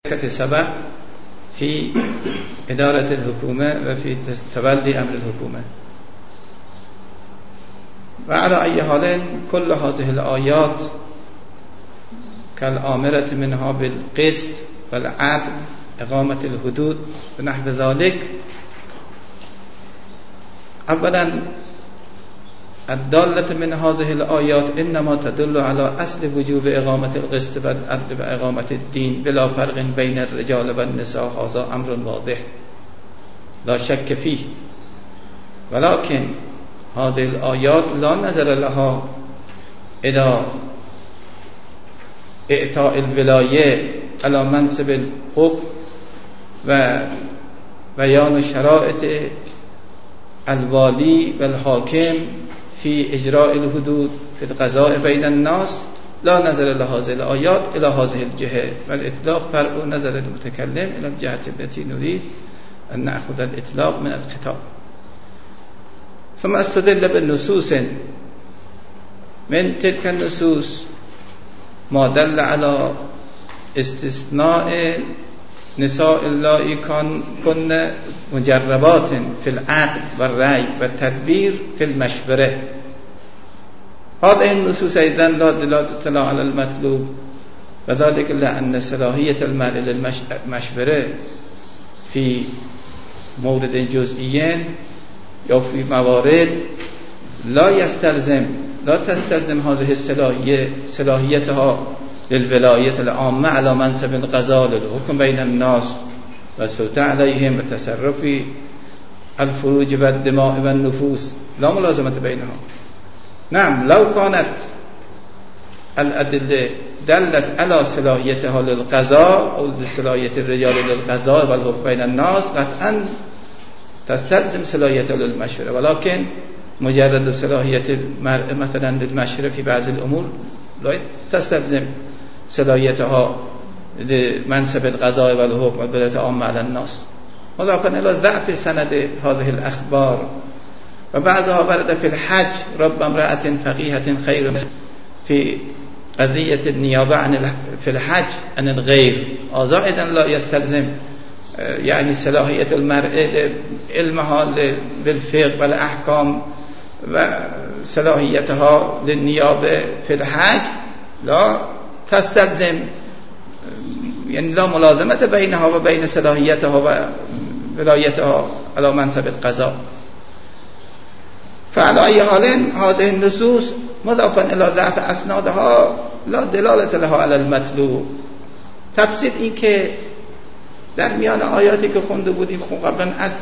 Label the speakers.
Speaker 1: سبب في إدارة الحكومة وفي تولي أمر الحكومة. وعلى أي حال كل هذه الآيات كالآمرة منها بالقسط والعدل إقامة الحدود ونحو ذلك، أولا الدالة من هذه الآيات إنما تدل على أصل وجوب إقامة القسط والعدل وإقامة الدين بلا فرق بين الرجال والنساء. هذا أمر واضح لا شك فيه، ولكن هذه الآيات لا نظر لها إلى إعطاء الولاية على منصب الحكم وبيان شرائط الوالي والحاكم في إجراء الحدود في القضاء بين الناس. لا نظر لهذه الآيات إلى هذه الجهة، والإطلاق فرع نظر المتكلم إلى الجهة التي نريد أن نأخذ الإطلاق من الخطاب. ثم استدل بالنصوص، من تلك النصوص ما دل على استثناء نساء اللائي كن مجربات في العقل والرأي والتدبير في المشورة. هذه النصوص أيضا لا دلالة على المطلوب، وذلك لأن صلاحية المرء للمشورة في مورد جزئي أو في موارد لا تستلزم هذه صلاحيتها للولاية العامة على منصب القضاء للحكم بين الناس والسلطة عليهم والتصرف في الفروج والدماء والنفوس، لا ملازمة بينها. نعم، لو كانت الأدلة دلت على صلاحيتها للقضاء أو لصلاحية الرجال للقضاء والحكم بين الناس قطعا تستلزم صلاحيتها للمشورة، ولكن مجرد صلاحية المرء مثلا للمشورة في بعض الأمور لا تستلزم صلاحيتها لمنصب القضاء والحكم والولاية عامة على الناس. مضافا إلى ضعف سند هذه الأخبار، وبعضها ورد في الحج رب امرأة فقيهة خير في قضية النيابة في الحج عن الغير. هذا أيضا لا يستلزم يعني صلاحية المرء علمها بالفقه والأحكام وصلاحيتها للنيابة في الحج لا تستلزم، يعني لا ملازمة بينها وبين صلاحيتها وولايتها على منصب القضاء. فعلى أي حال هذه النصوص مضافا إلى ضعف أسنادها لا دلالة لها على المطلوب. تفسیر این که در میان آیاتی که خونده بودیم قبلا عرض